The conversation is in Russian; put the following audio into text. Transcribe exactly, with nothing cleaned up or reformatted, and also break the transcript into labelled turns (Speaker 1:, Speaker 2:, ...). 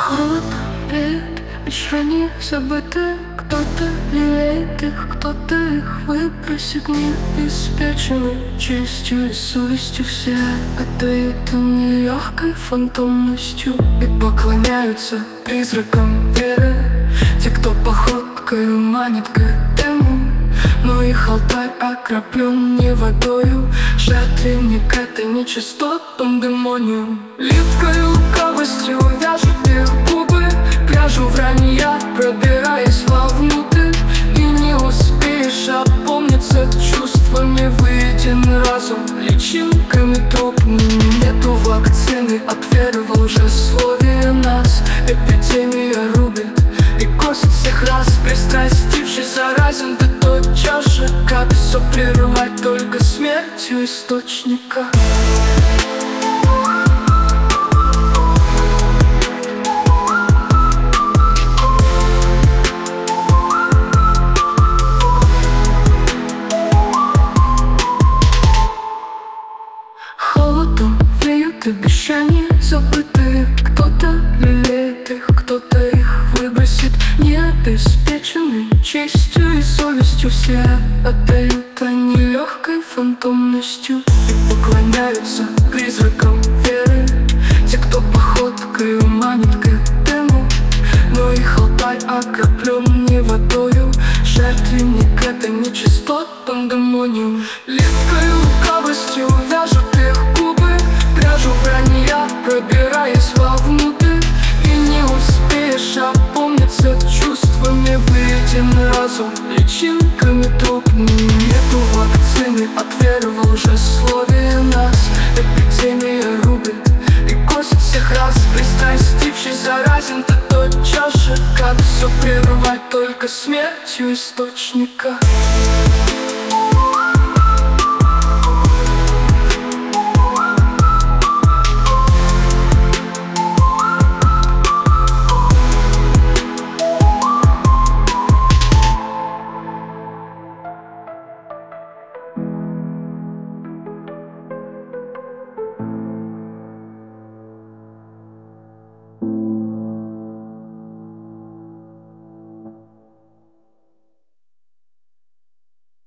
Speaker 1: Холод, вид, мишени забыты. Кто-то лелеет их, кто-то их выбросит. Необеспечены честью и совестью. Все отдают им нелегкой фантомностью и поклоняются призракам веры. Те, кто походкой манит к этому, но их алтарь окроплен не водою. Жертвенник — это нечистотным демониум. Липкой лукавостью вяжут их губы, пряжу вранья, пробираясь вовнутрь. И не успеешь опомниться чувствами, выеден разум личинками трупными. Нету вакцины от веры во лжесловие. Нас эпидемия рубит, и кость всех раз, пристрастившись, заразен. Ты тотчас же, как все прерывать только смертью источника. Холодом веют обещания забытые. Кто-то лелеет их, кто-то их выбросит. Необеспеченные честью и совестью. Все отдают они легкой фантомностью и поклоняются призракам веры. Те, кто походкой манит к этому, но их алтарь окроплен не водою. Жертвенник — это нечистотным демониум. Липкой лукавостью вяжут их губы, пряжу вранья, пробираясь вовнутрь. И не успеешь опомниться чувствами, выеден разум личинками трупными. Нету вакцины от веры во лжесловие. Нас эпидемия рубит, и кость всех раз, пристрастившись, заразен. Ты тотчас же, как все прерывать только смертью источника.